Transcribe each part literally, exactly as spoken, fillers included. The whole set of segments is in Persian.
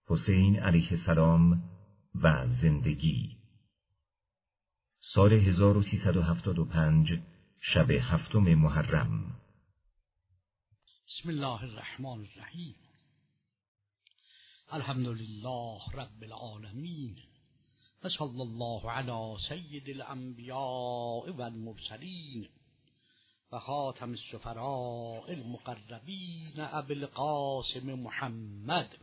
حسین علیه السلام و زندگی. سال هزار و سیصد و هفتاد و پنج، شب هفتم محرم. بسم الله الرحمن الرحیم. الحمد لله رب العالمین و صلی الله علی سید الانبیاء و المرسلین و خاتم السفراء المقربین ابی القاسم محمد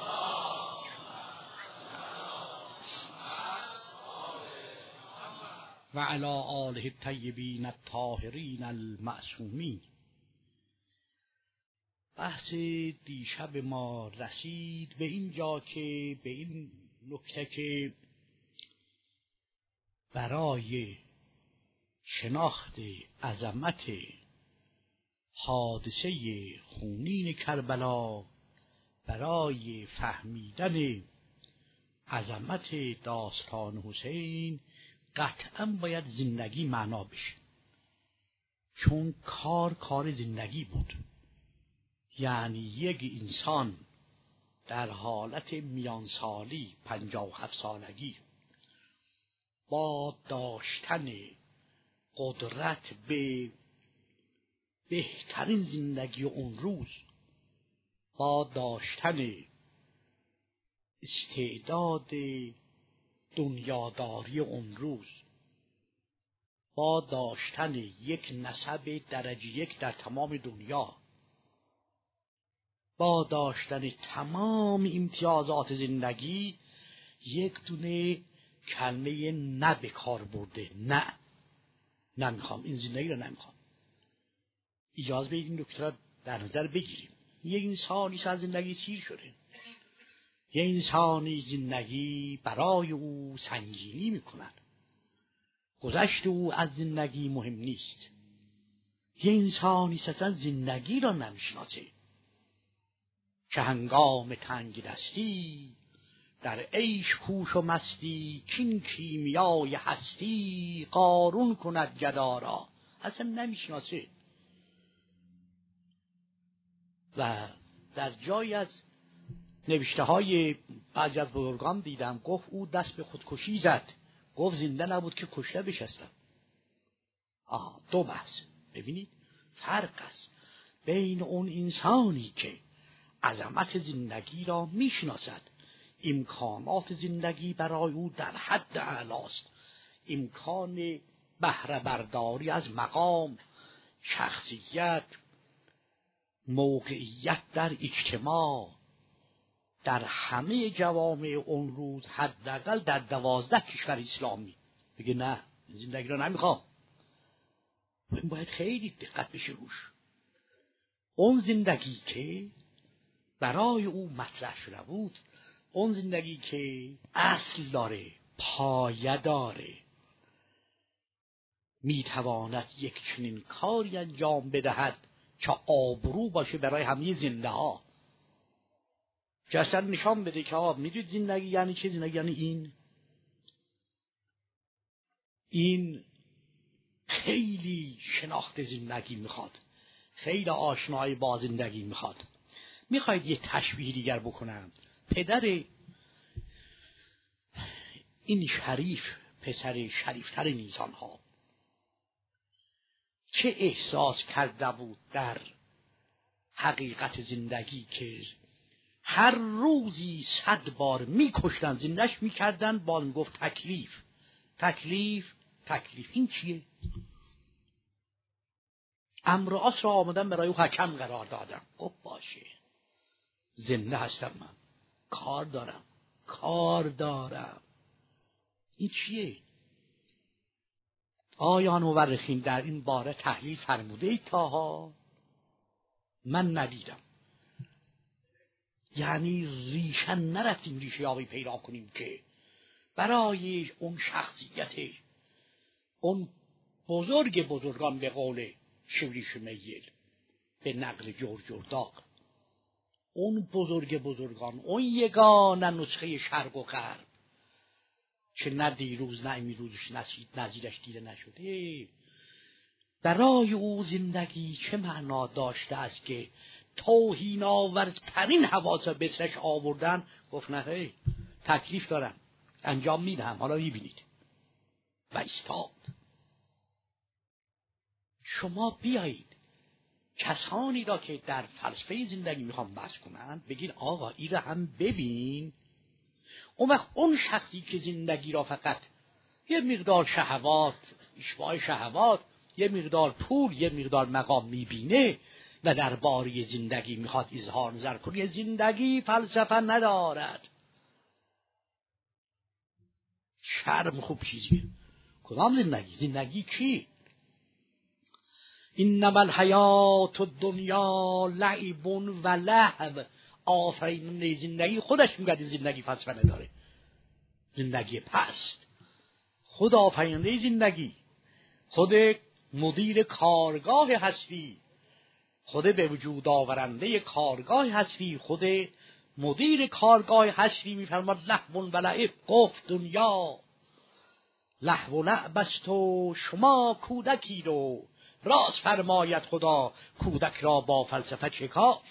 و علی آله الطیبین الطاهرین المعصومین. بحث دیشب ما رسید به اینجا که به این نکته که برای شناخت عظمت حادثه خونین کربلا، برای فهمیدن عظمت داستان حسین، قطعا باید زندگی معنا بشه، چون کار کار زندگی بود. یعنی یک انسان در حالت میانسالی پنجاه و هفت سالگی با داشتن قدرت به بهترین زندگی اون روز، با داشتن استعداد دنیاداری اون روز، با داشتن یک نسب درجه یک در تمام دنیا، با داشتن تمام امتیازات زندگی، یک دونه کلمه نه به کار برده. نه نمیخوام این زندگی رو، نمیخوام. اجازه بدید این نکته را در نظر بگیریم. یک انسانی از زندگی سیر شده، یک انسانی زندگی برای او سنگینی میکند، گذشت او از زندگی مهم نیست. یک انسانی اصلا زندگی را نمیشناسه که هنگام تنگ دستی در عیش کوش و مستی، کین کیمیای هستی قارون کند گدا را. اصلا نمیشناسه. و در جایی از نوشته های بعضی از بزرگان دیدم، گفت او دست به خودکشی زد، گفت زنده نبود که کشته بشستم. آه دو بحث. ببینید فرق است بین اون انسانی که عظمت زندگی را میشناسد، امکانات زندگی برای او در حد اعلاست، امکان بهره برداری از مقام، شخصیت، موقعیت در اجتماع، در همه جوامع اون روز، حداقل در دوازده کشور اسلامی، بگه نه زندگی را نمیخوام. این باید خیلی دقت بشه روش. اون زندگی که برای او مطرح شده بود، اون زندگی که اصل داره، پایه داره، میتواند یک چنین کاری انجام بدهد که آبرو باشه برای همه زنده ها، که اصلا نشان بده که آب میدونید زندگی یعنی چه؟ زندگی یعنی این این خیلی شناخت زندگی میخواد، خیلی آشنایی با زندگی میخواد. میخواید یه تشبیه دیگر بکنم؟ پدر این شریف، پسر شریفتر انسان ها، چه احساس کرده بود در حقیقت زندگی که هر روزی صد بار میکشتن، زندش میکردن، با گفت تکلیف تکلیف تکلیف. این چیه؟ امر عصر را آمدن برای او حکم قرار دادم. خب باشه، زنده هستم، من کار دارم کار دارم این چیه؟ آیا مورخین در این باره تحلیل فرموده ای تاها؟ من ندیدم. یعنی ریشه نرفتیم ریشه یابی پیدا کنیم که برای اون شخصیت اون بزرگ بزرگان، به قول شوری شمیل به نقل جور جرداق، اون بزرگ بزرگان، اون یگانه نسخه شرق و غرب که نه دیروز نه امروزش نظیرش دیده نشده، برای او زندگی چه معنا داشته است که توهین آورترین حواس به سرش آوردن، گفت نه هی تکلیف دارم انجام میدم، حالا میبینید. و ایستاد. شما بیایید کسانی را که در فلسفه زندگی میخوام بحث کنن بگین آقا این را هم ببین. اون وقت اون شخصی که زندگی را فقط یه مقدار شهوات، اشباع شهوات، یه مقدار پول، یه مقدار مقام میبینه و درباره زندگی میخواد اظهار نظر کنه، زندگی فلسفه ندارد. شرم خوب چیزیه. کدام زندگی؟ زندگی کی؟ انما الحیات الدنیا لعب و لهو. آفرین زندگی خودش میگه زندگی فلسفه نداره، زندگی پست. خود آفریننده زندگی، خود مدیر کارگاه هستی، خود به وجود آورنده کارگاه هستی، خود مدیر کارگاه هستی میفرماد لهو و لعب. گفت دنیا لهو و لعب است و شما کودکی رو. راست فرماید خدا کودک را با فلسفه چه کار؟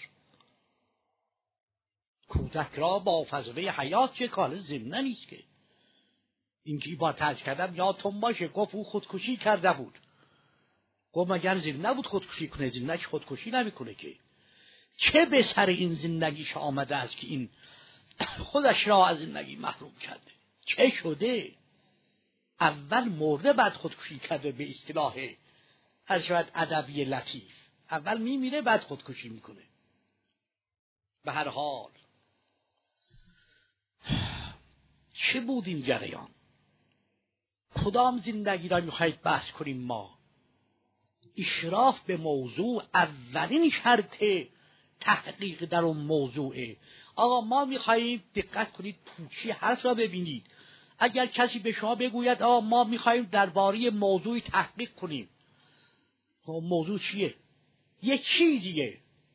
کودک را با فلسفه حیات چه کار؟ زنده نیست که. این که با ترس کردم یادتون باشه گفت او خودکشی کرده بود. گفت مگر زنده بود خودکشی کنه؟ زندگی خودکشی نمیکنه که. چه به سر این زندگیش آمده است که این خودش را از زندگی محروم کرده؟ چه شده؟ اول مرده بعد خودکشی کرده. به اصطلاح هر شاید ادبی لطیف اول میمیره بعد خودکشی میکنه. به هر حال چه بود این جریان؟ کدام زندگی را میخواید بحث کنیم ما؟ اشراف به موضوع اولین شرط تحقیق در اون موضوعه. آقا ما میخواییم دقت کنید پوچی حرف را ببینید. اگر کسی به شما بگوید آقا ما میخواییم درباره موضوعی تحقیق کنیم، موضوع چیه؟ یه چیزیه.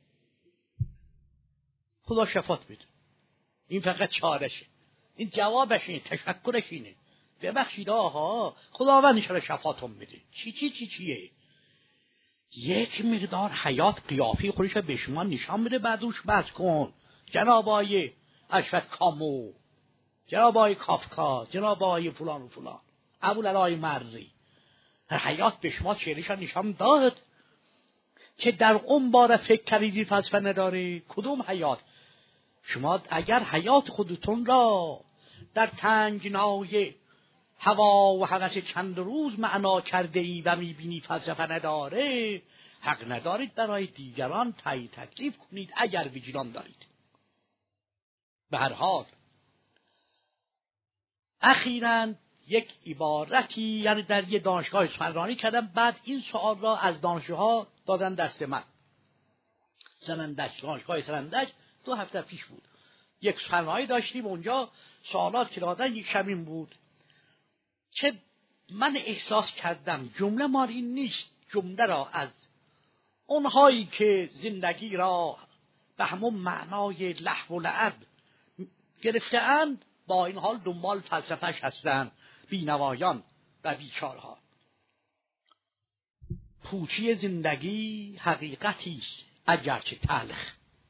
خدا شفاعت بده. این فقط چارشه، این جوابش اینه، تشکرش اینه. ببخشید آها خداوند انشاءالله شفاعتون بده. چی چی چی چیه؟ یک مقدار حیات قیافی خودش به شما نشان بده بعدوش بحث کن. جناب آقای اشرف کامو، جناب آقای کافکا، جناب آقای فلان و فلان، ابوالعلای مری، حیات به شما چهرهشان نشان داد که در اون باره فکر کردید فلسفه نداره؟ کدوم حیات؟ شما اگر حیات خودتون را در تنگنای هوا و هوس چند روز معنا کرده ای و میبینی فلسفه نداره، حق ندارید برای دیگران تعیین تکلیف کنید اگر وجدان دارید. به هر حال اخیراً یک عبارتی یعنی در یه دانشگاه سخنرانی کردم، بعد این سوال را از دانشجوها دادن دست من. سنندج، دانشگاه سنندج، دو هفته پیش بود. یک سخنرانی داشتیم اونجا، سوالات که دادن یک شمین بود که من احساس کردم جمله ما این نیست. جمله را از اونهایی که زندگی را به همون معنای لهو و لعب گرفته‌اند با این حال دنبال فلسفه‌اش هستند، بینوایان و بیچارها. پوچی زندگی حقیقتی است اگرچه تلخ.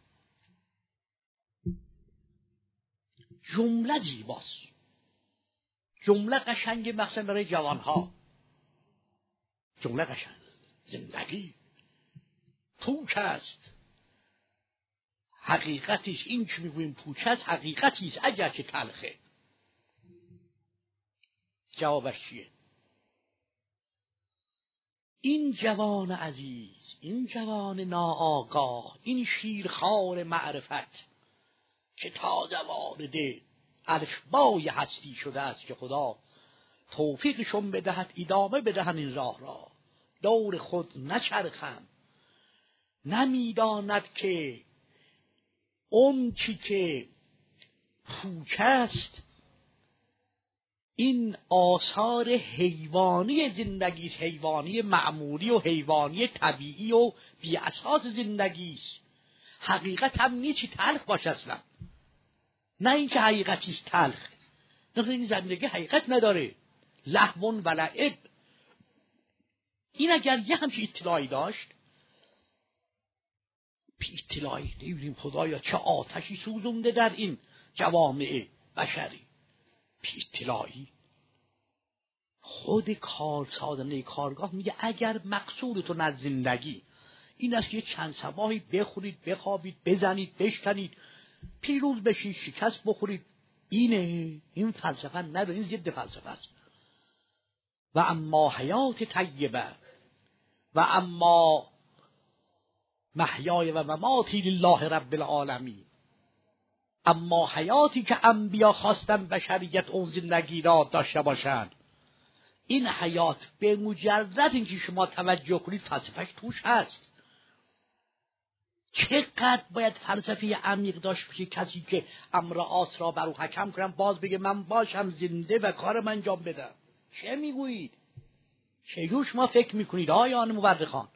جمله زیباست، جمله قشنگ مخصوصا برای جوانها. جمله قشنگ. زندگی پوچ است، حقیقتیش این که میگوییم پوچ است حقیقتی است اگرچه تلخه. جوابش چیه؟ این جوان عزیز، این جوان ناآگاه، این شیرخوار معرفت که تازه وارد الفبای هستی شده است که خدا توفیقشون بدهد ادامه بدهن این راه را، دور خود نچرخند، نمیداند که اون چی که پوچ است این آثار حیوانی زندگی است، حیوانی معمولی و حیوانی طبیعی و بی اساس زندگی است. حقیقت هم نیچی تلخ باشه اصلا، نه اینکه حقیقتیش تلخ. نه این زندگی حقیقت نداره، لهو و لعب. این اگر یه همچین اطلاعی داشت بی اطلاعی نمی‌دونیم خدایا چه آتشی سوزونده در این جوامع بشری. بی اطلاعی. خود کارسازنده کارگاه میگه اگر مقصودتون از زندگی این است که چند صباحی بخورید، بخوابید، بزنید، بشکنید، پیروز بشید، شکست بخورید، اینه، این فلسفه نداره، این ضد فلسفه است. و اما حیات طیبه و اما محیای و مماتی لله رب العالمین، اما حیاتی که انبیا خواستن بشریت اون زندگی را داشته باشند، این حیات به مجرد اینکه شما توجه کنید فلسفهش توش هست. چقدر باید فلسفه عمیق داشت بشه کسی که امر آس را بر او حکم کنم باز بگه من باشم زنده و کارم انجام بدم. چه میگویید؟ چه شما فکر میکنید آیان مورخان؟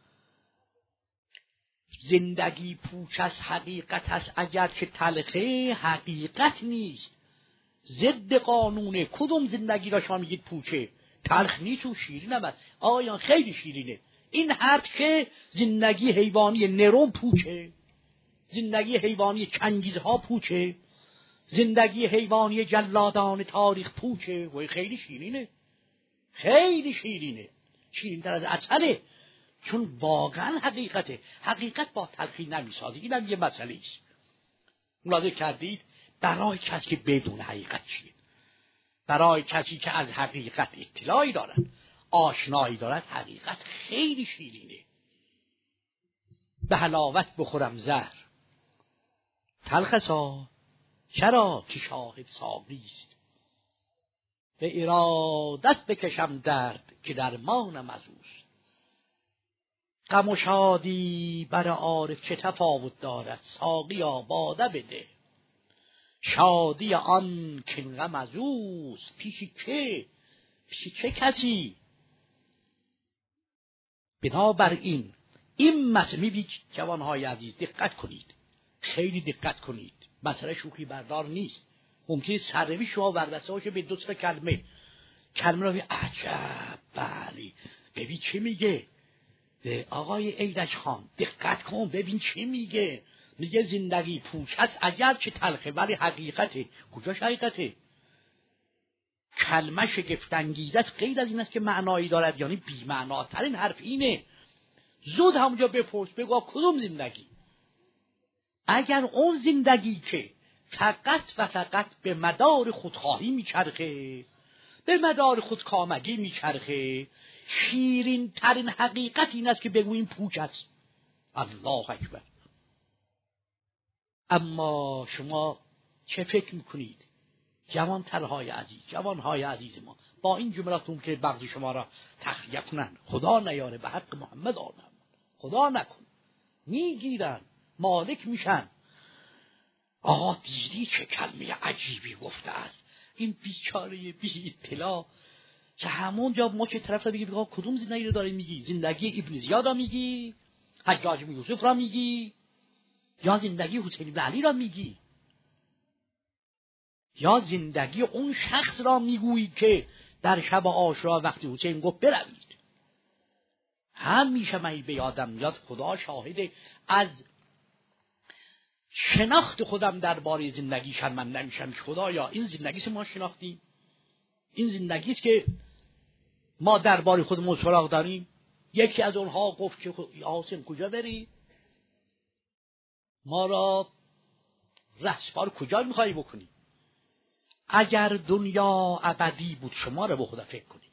زندگی پوچ از حقیقت است اگر که تلخه، حقیقت نیست، ضد قانونه. کدوم زندگی را شما میگید پوچه؟ تلخ نیست و شیرین هم است. آیان خیلی شیرینه. این حد که زندگی حیوانی نرون پوچه، زندگی حیوانی چنگیزها پوچه، زندگی حیوانی جلادان تاریخ پوچه و خیلی شیرینه، خیلی شیرینه، شیرین‌تر از عسله، چون واقعا حقیقته. حقیقت با تلخی نمیسازه. این هم یه مسئله است. ملاحظه کردید؟ برای کسی که بدون حقیقت چیه، برای کسی که از حقیقت اطلاعی دارد، آشنایی دارد، حقیقت خیلی شیرینه. به حلاوت بخورم زهر تلخسا، چرا که شاهد ساقی است، به ارادت بکشم درد که درمانم از اوست. غم و شادی بر عارف چه تفاوت دارد، ساقیا باده بده، شادی آن که غم از اوست. پیش که پیش چه کسی؟ بنابراین این مسئله میبینید جوانهای عزیز دقت کنید، خیلی دقت کنید. مسئله شوخی بردار نیست. ممکنه سروی شما وربسته باشه به دو تا کلمه، کلمه رو ببین عجب، بله ببین چی میگه آقای ایدج خان، دقت کن ببین چی میگه. میگه زندگی پوچ است اگر چه تلخه ولی حقیقته. کجاش حقیقته؟ کلمه شگفت انگیزت غیر از این است که معنایی دارد، یعنی بی معناترین حرف اینه. زود همونجا بپرس بگو کدوم زندگی؟ اگر اون زندگی که فقط و فقط به مدار خودخواهی میچرخه، به مدار خودکامگی میچرخه، شیرین ترین حقیقت این است که بگوییم پوچ است. الله اکبر. اما شما چه فکر میکنید جوان ترهای عزیز، جوانهای عزیز ما با این جملاتون که بغض شما را تخلیه کنن، خدا نیاره به حق محمد آدم، خدا نکن، میگیرن مالک میشن. آقا دیدی چه کلمه عجیبی گفته است این بیچاره بی اطلاع، که همون جا ما چه طرف را بگی بگم کدوم زندگی رو داری میگی؟ زندگی ابن زیاد را میگی؟ حجاج بن یوسف را میگی؟ یا زندگی حسین بن علی را میگی؟ یا زندگی اون شخص را میگویی که در شب عاشورا وقتی حسین گفت بروید؟ همیشه من به یادم میاد، خدا شاهد، از شناخت خودم درباره زندگی شرمنده میشم. خدایا این زندگی که ما شناختیم، این زندگی است که ما درباره خودمون سراغ داریم. یکی از اونها گفت که حسین کجا بری؟ ما را رهسپار کجا میخوایی بکنی؟ اگر دنیا ابدی بود، شما را به خدا فکر کنید،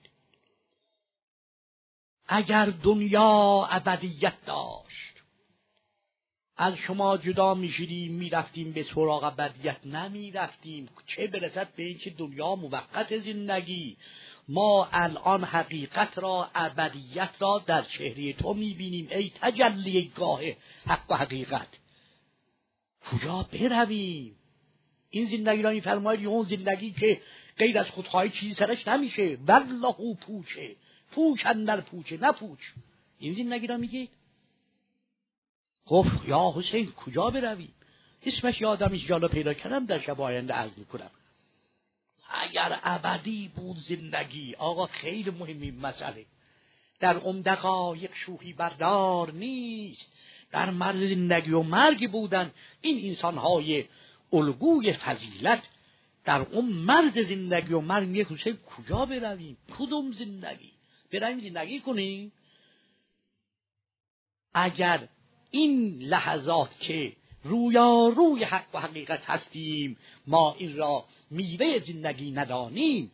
اگر دنیا ابدیت داشت، از شما جدا میشدیم میرفتیم به سراغ ابدیت؟ نمیرفتیم. چه برسد به اینکه دنیا موقت زندگی. ما الان حقیقت را، ابدیت را در چهره تو میبینیم ای تجلی گاه حق و حقیقت. کجا برویم؟ این زندگی را میفرمایید اون زندگی که غیر از خودخواهی چیزی سرش نمیشه. والله پوچه، پوچ اندر پوچه، نه پوچ. این زندگی را میگید؟ گفت یا حسین کجا برویم؟ اسمش یادم ایش جالا پیدا کردم، در شب آینده عرض میکنم. اگر ابدی بود زندگی، آقا خیلی مهمی مسئله، در عمدقا یک شوخی بردار نیست. در مرز زندگی و مرگ بودن. این انسانهای الگوی فضیلت در اون مرز زندگی و مرگ میگه حسین کجا برویم؟ کدوم زندگی؟ برویم زندگی کنیم؟ اگر این لحظات که رویاروی حق و حقیقت هستیم ما این را میوه زندگی ندانیم،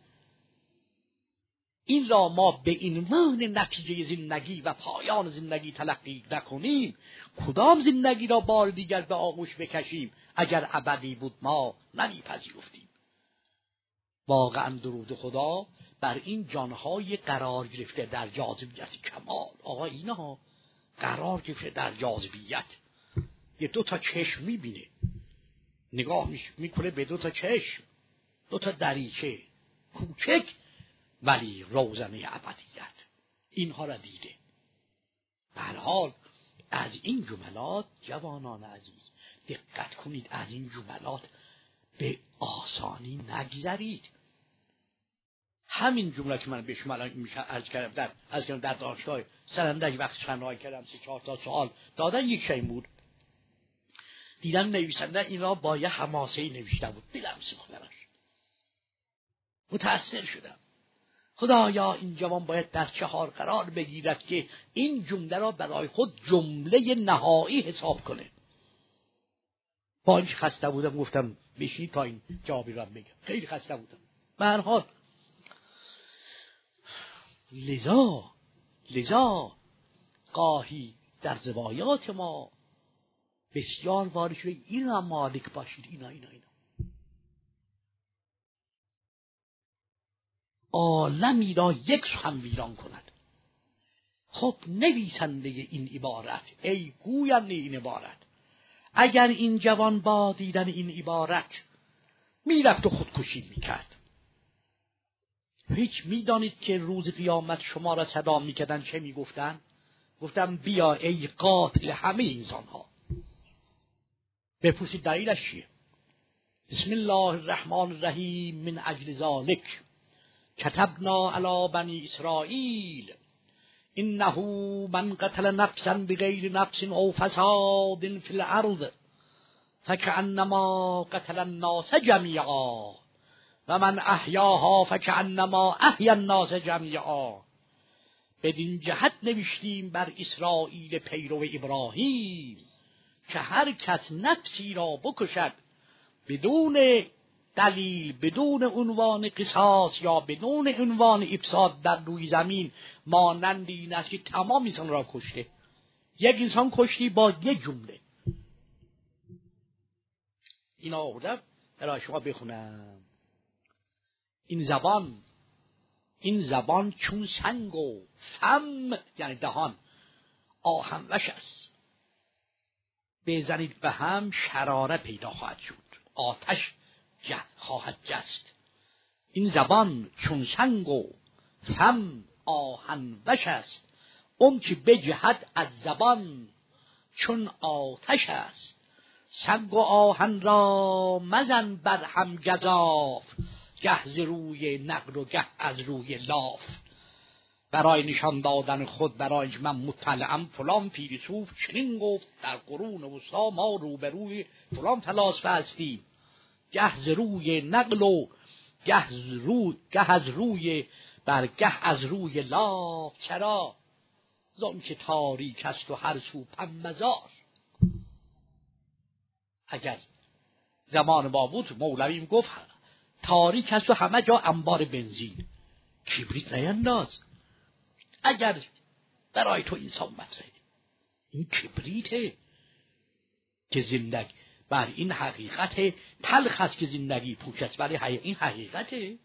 این را ما به عنوان نتیجه زندگی و پایان زندگی تلقی نکنیم، کدام زندگی را بار دیگر به آغوش بکشیم؟ اگر ابدی بود ما نمیپذیرفتیم. واقعا درود خدا بر این جانهای قرار گرفته در جاذبیت کمال. آقا اینها قرار گرفته در جاذبیت، یه دو تا چشم میبینه، نگاه میکنه به دو تا چشم، دو تا دریچه کوچک ولی روزنه ابدیت، اینها را دیده. به هر حال از این جملات جوانان عزیز دقت کنید، از این جملات به آسانی نگذرید. همین جمله که من به شما الان میشه عرض کردم در از کردم در دانشگاه سرندج وقتی شنای کردم سه چهار تا سوال دادن، یک شی بود دیدن نویسنده این را با یه حماسه‌ای نوشته بود، دلم سوخت براش، متأثر شدم. خدایا این جوان باید در چهار قرار بگیرد که این جمله را برای خود جمله نهایی حساب کنه. با اینکه خسته بودم گفتم بشین تا این جوابی را بگم، خیلی خسته بودم. به هر حال لذا لذا گاهی در زوایات ما بسیار وارد شده اینا مالک باشید، اینا اینا اینا عالمی را یک هم ویران کند. خب نویسنده این عبارت، ای گوینده این عبارت، اگر این جوان با دیدن این عبارت میرفت و خودکشی میکرد، هیچ میدانید که روز قیامت شما را صدا میکردن چه میگفتن؟ گفتم بیا ای قاتل همه انسان ها. بپرسید دلیلش چیه؟ بسم الله الرحمن الرحیم من اجل ذالک کتبنا علی بنی اسرائیل انه من قتل نفسا بغیر نفس او فساد فی الارض فکأنما قتل الناس جمیعا و من احیاها فکأنما احیا الناس جمیعا. بدین جهت نوشتیم بر اسرائیل پیرو ابراهیم که هر کس نفسی را بکشد بدون دلیل، بدون عنوان قصاص یا بدون عنوان افساد در روی زمین، مانند این است که تمام انسان را کشته. یک انسان کشتی با یک جمله. اینا آوردم برای شما بخونم. این زبان این زبان چون سنگ و فم یعنی دهان آهنوش است، بزنید به هم شراره پیدا خواهد شد، آتش جه خواهد جست. این زبان چون سنگ و فم آهنوش است، اون که بجهد از زبان چون آتش است. سنگ و آهن را مزن بر هم گزاف، گه ز روی نقل و گه از روی لاف. برای نشان دادن خود برای اینکه من مطلعم فلان فیلسوف چنین گفت در قرون وسطی ما روبروی فلان فلاسفه هستیم، گه ز روی نقل و گه ز روی گه از روی بر گه از روی لاف. چرا؟ زان که تاریک است و هر سو پنبزار. اگر زمان ما بود مولوی گفت تاریک است و همه جا انبار بنزین، کبریت نینداز. اگر برای تو انسان مطرحه، این کبریته که زندگی بر این حقیقت تلخ است که زندگی پوچ است، ولی این حقیقته.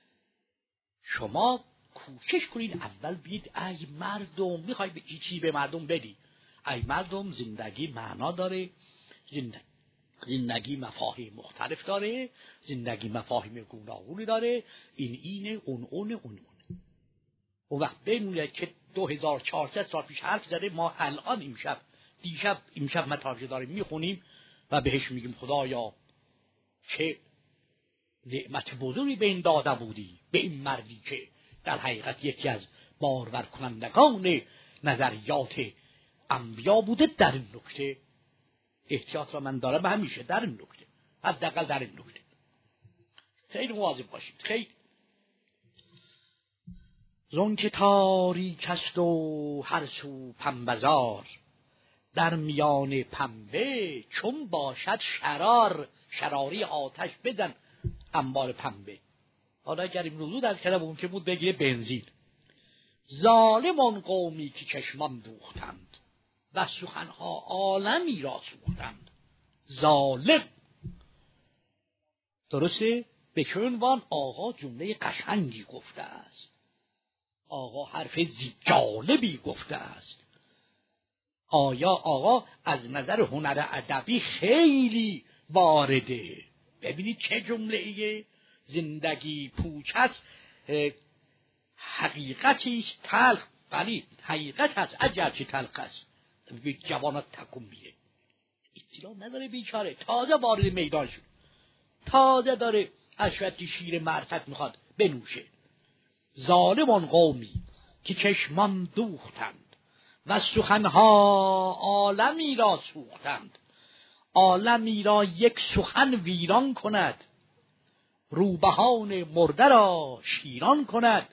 شما کوشش کنید اول بید ای مردم، میخوای به چی به مردم بدی؟ ای مردم زندگی معنا داره، زندگی زندگی مفاهیم مختلف داره، زندگی مفاهیم گوناگونی داره، این اینه اون اونه اون اونه. اون وقت بمونه که دو هزار و چهارصد سال پیش حرف زده، ما الان امشب دیشب امشب مطالعه داریم میخونیم و بهش میگیم خدایا چه نعمت بزرگی به این داده بودی، به این مردی که در حقیقت یکی از بارور کنندگان نظریات انبیا بوده در این نکته. احتیاط را من دارم به همیشه در این نکته، حداقل در این نکته خیلی مواظب باشید. خیلی زون که تاریک است و هر سو پنبه‌زار، در میان پنبه چون باشد شرار. شراری آتش بدن انبار پنبه. حالا اگر این روزو در کلم اون که بود بگیره بنزین. ظالم آن قومی که چشمان دوختند و سخنها عالمی را سوختند. ظالم درسته؟ به چه عنوان؟ آقا جمله قشنگی گفته است، آقا حرف جالبی گفته است. آیا آقا از نظر هنر ادبی خیلی وارده. ببینید چه جمله ایه. زندگی پوچ است، حقیقتی تلخ، ولی حقیقت هست عجب چه تلخ است. به جوانات تکون میده، اطلاع نداره بیچاره، تازه وارد میدان شد، تازه داره اشوتی شیر معرفت میخواد بنوشه. ظالمان قومی که چشمان دوختند و سخنها عالمی را سوختند. عالمی را یک سخن ویران کند، روبهان مرده را شیران کند.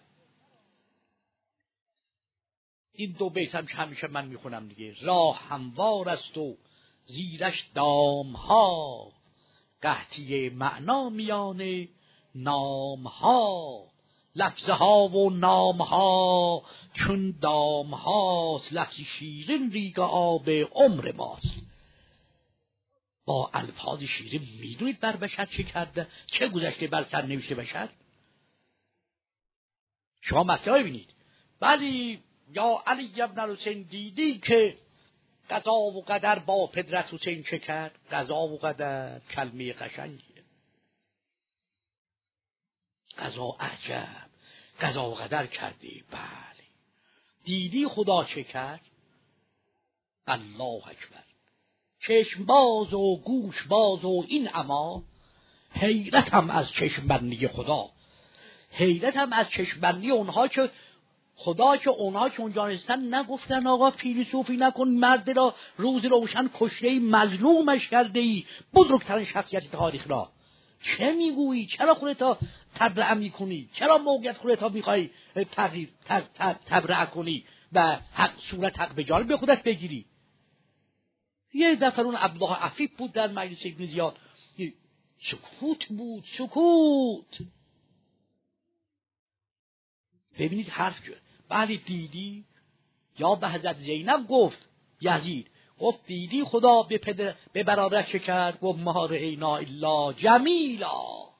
این دو بیت هم همیشه من میخونم دیگه. راه هموار است و زیرش دامها، قحطی معنا میان نامها. لفظها و نامها چون دامهاست، لفظ شیرین ریگ آب عمر ماست. با الفاظ شیرین میدونید بر بشر چه کرده، چه گذشته بر سر نوشته بشر. شما مسئله ببینید. ولی یا علی ابن الحسین دیدی که قضا و قدر با پدرت حسین چه کرد؟ قضا و قدر کلمه قشنگیه. قضا عجب، قضا و قدر کردی. بله دیدی خدا چه کرد؟ الله اکبر. چشم باز و گوش باز و این اما حیرت هم از چشم بندی خدا، حیرت هم از چشم بندی اونها که خدا که اونها که اونجا نشستن نگفتن آقا فیلسوفی نکن، مرد را روز روشن کشته ای، مظلومش کرده ای، بزرگترین شخصیت تاریخ را. چه میگویی؟ چرا خودت تبرئه میکنی؟ چرا موقعیت خودت میخوای تغییر تبرئه کنی و حق صورت حق به جانب به خودت بگیری؟ یه دفعه اون عبدالله عفیف بود در مجلس ابن زیاد، سکوت بود، سکوت. ببینید حرف شد. بله دیدی؟ یا به حضرت زینب گفت یزید، گفت دیدی خدا به پدر به برادرش چه کرد؟ گفت ما رأینا الا جمیلا.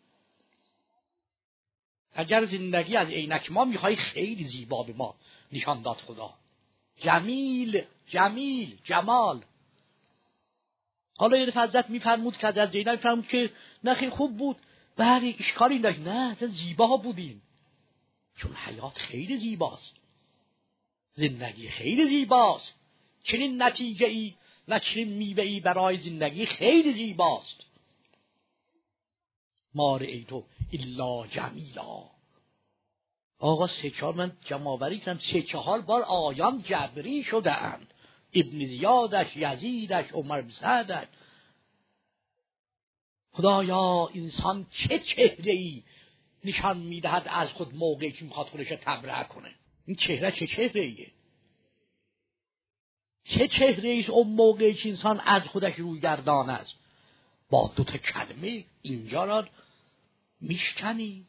اگر زندگی از عینک ما میخوای خیلی زیبا به ما نشان داد خدا. جمیل، جمیل، جمال. حالا یه حضرت میفرمود که حضرت زینب میفرمود که نخیر خوب بود، بله اشکالی داشت، نه زیبا بودین، چون حیات خیلی زیباست، زندگی خیلی زیباست، چنین نتیجه ای و چنین میوه ای برای زندگی خیلی زیباست. ما رأیتو الا جمیلا. آقا سه چهار من جمع‌آوری کردم، سه چهار بار آیان جبری شده اند. ابن زیادش، یزیدش، عمر بن سعدش. خدایا انسان چه چهره ای نشان میدهد از خود موقعی که میخواد خودش تبرئه کنه؟ این چهره چه چهره ایه؟ چه چهره ایست اون موقعی که انسان از خودش روی گردان است؟ با دو تا کلمه اینجا را میشکنی،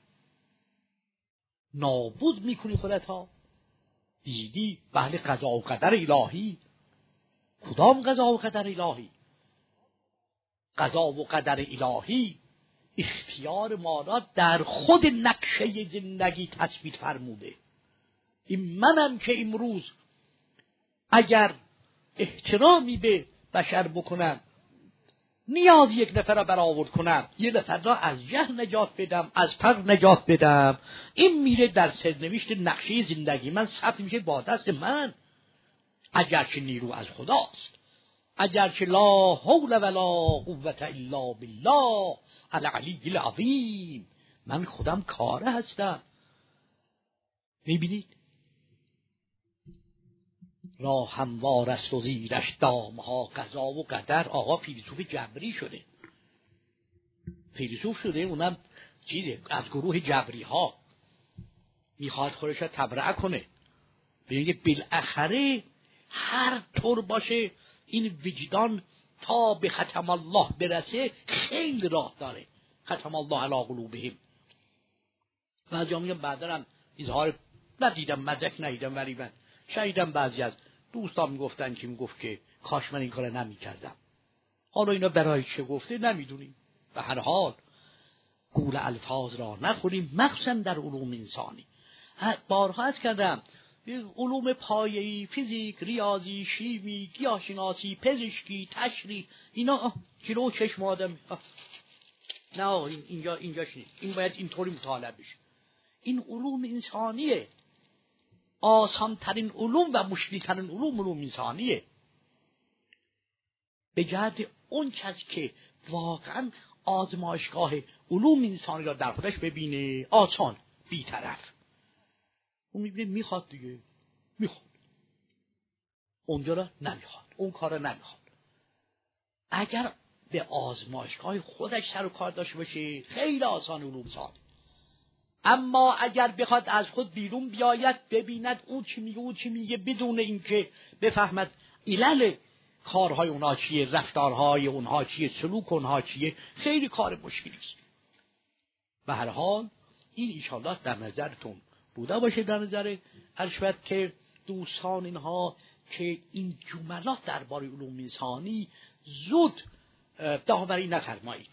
نابود میکنی خودت ها. دیدی؟ بله قضا و قدر الهی. کدام قضا و قدر الهی؟ قضا و قدر الهی اختیار ما را در خود نقشه زندگی تثبیت فرموده. این منم که امروز اگر احترامی به بشر بکنم، نیاز یک نفر را برآورد کنم، یک نفر را از جهل نجات بدم، از فقر نجات بدم، این میره در سرنوشت نقشه زندگی من ثبت میشه با دست من. اگرچه نیرو از خداست، اگرچه لا حول ولا قوة الا بالله العلی العظیم، من خودم کاره هستم. میبینید را هموار است و زیرش دامها قضا و قدر. آقا فیلسوف جبری شده، فیلسوف شده، اونم چیزه از گروه جبری ها، میخواد خودش را تبرئه کنه، بگه بالاخره هر طور باشه این وجدان تا به ختم الله برسه خیلی راه داره. ختم الله علی قلوبهم. بعضی ها میگن بعدا هم اظهار ندیدم، مزک ندیدم، ولی من شنیدم بعضی از دوستان میگفتن که میگفت که کاش من این کار نمیکردم. حالا اینا برای چه گفته نمیدونیم. به هر حال گول الفاظ را نخوریم، مخصوصا در علوم انسانی. بارها از کردم علوم پایه‌ای، فیزیک، ریاضی، شیمی، گیاهشناسی، پزشکی، تشریح، اینا جلو چشم آدم نه اینجا اینجاش نیست، این باید اینطوری مطالعه بشه. این علوم انسانیه، آسان ترین علوم و مشکل ترین علوم علوم انسانیه. به جهت اون کسی که واقعا آزمایشگاه علوم انسانی را در خودش ببینه، آسان بی‌طرف، اون میبینه میخواد دیگه، میخواد اونجا را نمیخواد، اون کار را نمیخواد. اگر به آزمایشگاه خودش سر و کار داشته باشه خیلی آسان علوم انسانی. اما اگر بخواد از خود بیرون بیاید، ببیند اون چی میگه اون چی میگه بدون اینکه بفهمد علل کارهای اونها چیه، رفتارهای اونها چیه، سلوک اونها چیه، خیلی کار مشکلی است. به هر حال این انشاءالله در نظرتون بوده باشه، در نظر ارشد که دوستان اینها که این جملات درباره علوم انسانی زود داوری نفرمایید.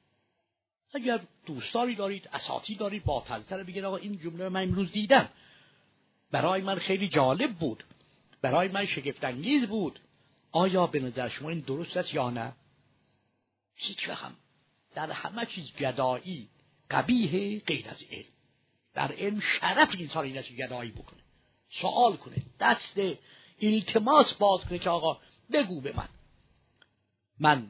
اگر دوستانی دارید، اساتید دارید، با فضل بگید آقا این جمله من امروز دیدم، برای من خیلی جالب بود، برای من شگفت انگیز بود، آیا به نظر شما این درست است یا نه؟ هیچ وقت در همه چیز گدایی قبیح غیر از علم. در علم شرف انسان این است گدایی بکنه، سوال کنه، دست التماس باز کنه که آقا بگو به من، من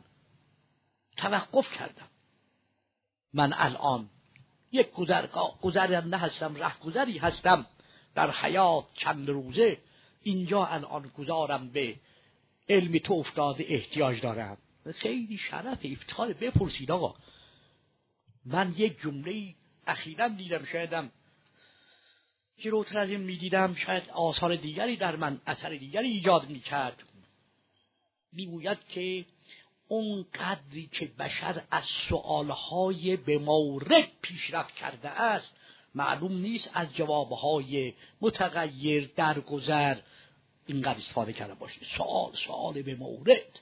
توقف کردم، من الان یک گذرگاه گذرنده هستم، ره گذری هستم در حیات چند روزه، اینجا الان گذارم به علم تو افتاده، احتیاج دارم. خیلی شرف افتخار. بپرسید آقا من یک جمله اخیراً دیدم، شایدم جلوتر از این میدیدم، شاید آثار دیگری در من اثر دیگری ایجاد میکرد، میگوید که اون قدری که بشر از سؤالهای به مورد پیشرفت کرده است، معلوم نیست از جوابهای متغیر در گذر اینقدر استفاده کرده باشه. سؤال سؤال به مورد،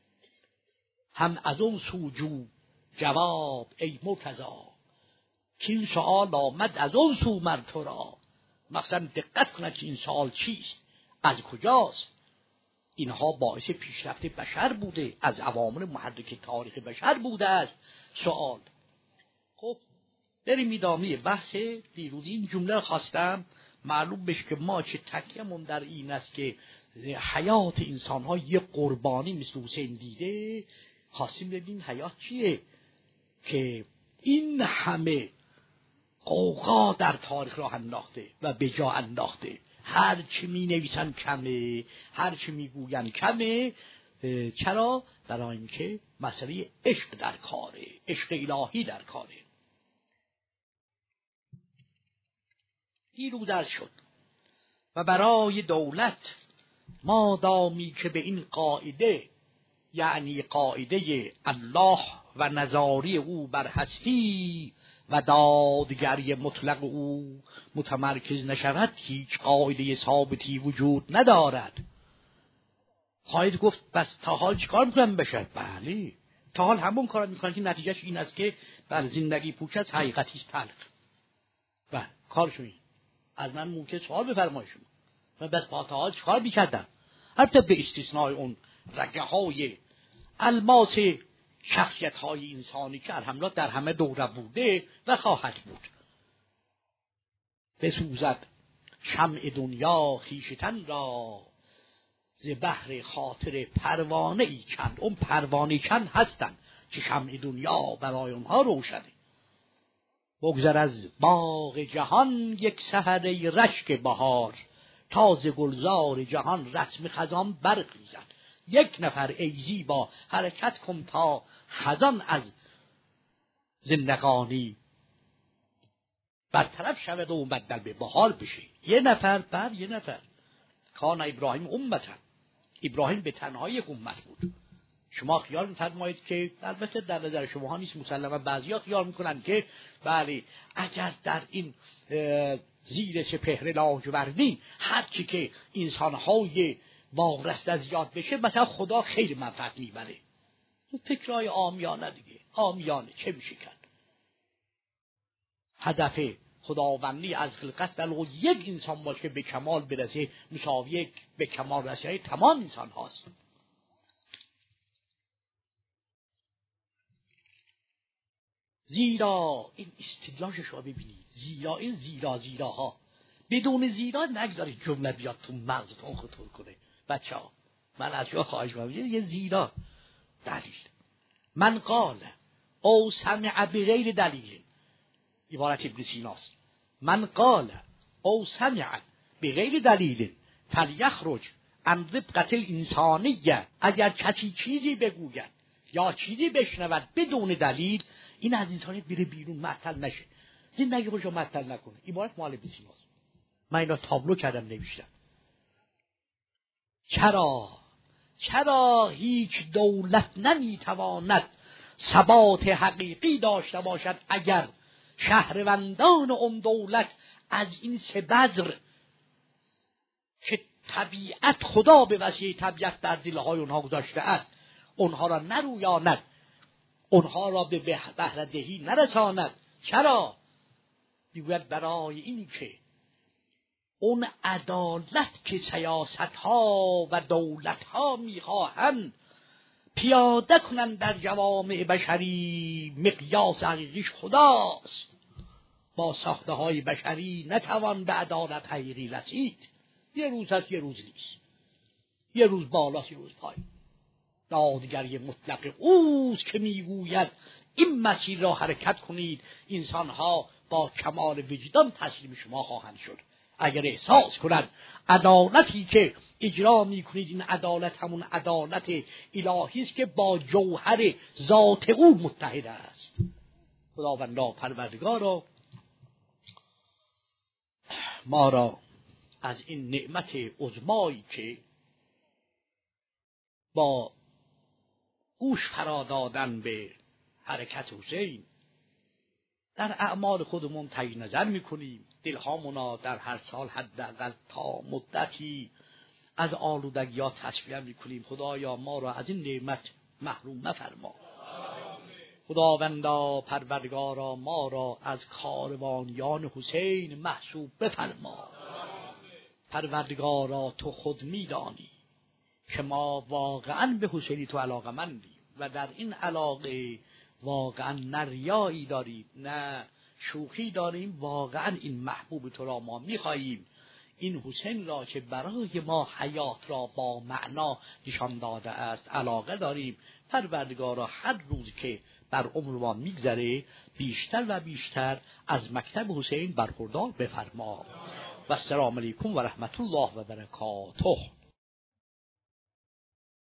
هم از اون سوجو جواب ای مرتضا، که این سؤال آمد از اون سو مر تو را. مثلا دقت کنید که این سؤال چیست، از کجاست. اینها باعث پیشرفت بشر بوده، از عوامل محرک تاریخ بشر بوده است سؤال. خب بریم ادامه بحث دیروزی. این جمله خواستم معلوم بشه که ما چه تکیه‌مون در این است که حیات انسان ها یه قربانی مثل حسین دیده. خواستیم ببینیم حیات چیه که این همه قوقا در تاریخ راه انداخته و به جا انداخته. هر چی می نویسن کمه، هر چی می گوین کمه. چرا؟ برای اینکه مسئله عشق در کاره، عشق الهی در کاره. دیرو درس شد و برای دولت مادامی که به این قاعده، یعنی قاعده الله و نظاری او بر هستی و دادگری مطلق او متمرکز نشود، هیچ قاعده ثابتی وجود ندارد. خواهید گفت بس تا حال چیکار میکنم بشه؟ بله تا حال همون کار میکنن که نتیجهش این است که بر زندگی پوچ از حقیقتی تلخ. بله کارشون این. از من ممکن سوال بفرمایید شما من بس تا حال چیکار میکردم؟ البته به استثنای اون رگه های الماس شخصیت های انسانی که الحمدلله در همه دوره بوده و خواهد بود. بسوزد شمع دنیا خویشتن را، ز بحر خاطر پروانه ای چند. اون پروانه چند هستن که شمع دنیا برای اونها روشنه. بگذر از باغ جهان یک سحر ای رشک بهار، تازه گلزار جهان رسم خزان برخیزد. یک نفر ای زیبا حرکت کن تا خزان از زندگانی برطرف شود و مبدل به بهار بشه. یه نفر بر یه نفر. کان ابراهیم امتا، ابراهیم به تنهایی یک امت بود. شما خیال می‌فرمایید که البته در نظر شما ها نیست، مسلما بعضیا خیال میکنن که بله اگر در این زیر سپهر لاجوردی هر چی که انسان‌های واگرسته زیاد بشه مثلا خدا خیلی منفعت میبره. فکرای عامیانه دیگه، عامیانه چه میشه کرد؟ هدف خداوندی از خلقت ولو یک انسان باشه به کمال برسه مساوی به کمال رسیدن تمام انسان هاست. زیرا این استدلالش رو ببینید، زیرا این زیرا زیراها بدون زیرا نگذارید جمله بیاد تو مغزتون خطور کنه. بچه ها من از شما خواهش کنم یه زیرا دلیل. من قال او سمع بغیر دلیل، عبارت ابن سیناست. من قال او سمع بغیر دلیل فلیخرج عن ربقة الانسانیه. اگر کسی چیزی بگوید یا چیزی بشنود بدون دلیل این از انسانیت بیره بیرون، معطل نشه، زندگی خودشو معطل نکنه. عبارت مال ابن سیناست. من اینا تابلو کردم نوشتم. چرا چرا هیچ دولت نمیتواند ثبات حقیقی داشته باشد اگر شهروندان ام دولت از این سه بذر که طبیعت خدا به وسیله طبیعت در دلهای اونها گذاشته است اونها را نرویاند، اونها را به بهره‌دهی نرساند. چرا؟ میگوید برای این که اون عدالت که سیاست ها و دولت ها میخواهند پیاده کنند در جوامع بشری، مقیاس حقیقیش خداست. با ساخته های بشری نتوان به عدالت حقیقی رسید. یه روز هست یه روز نیست، یه روز بالاست یه روز پایین. دادگری مطلق اوست که میگوید این مسیر را حرکت کنید، انسان ها با کمال وجدان تسلیم شما خواهند شد. اگر احساس کنند عدالتی که اجرا میکنید این عدالت همون عدالت الهی است که با جوهر ذات او متحد است. خداوندا پروردگارا ما را از این نعمت عظمایی که با گوش فرا دادن به حرکت حسین در اعمال خودمون تعیین نظر میکنیم. دلهامونا در هر سال حداقل تا مدتی از آلودگی‌ها تصفیه میکنیم. خدایا ما را از این نعمت محروم مفرما. خداوندا پروردگارا ما را از کاروانیان حسین محسوب بفرما. پروردگارا تو خود میدانی که ما واقعا به حسینی تو علاقه‌مندیم و در این علاقه واقعا نه ریایی داریم نه شوخی داریم. واقعا این محبوب تو را ما میخواییم. این حسین را که برای ما حیات را با معنا نشان داده است علاقه داریم. پروردگارا هر روز که بر عمر ما میگذره بیشتر و بیشتر از مکتب حسین برخوردار بفرما. و السلام علیکم و رحمت الله و برکاته.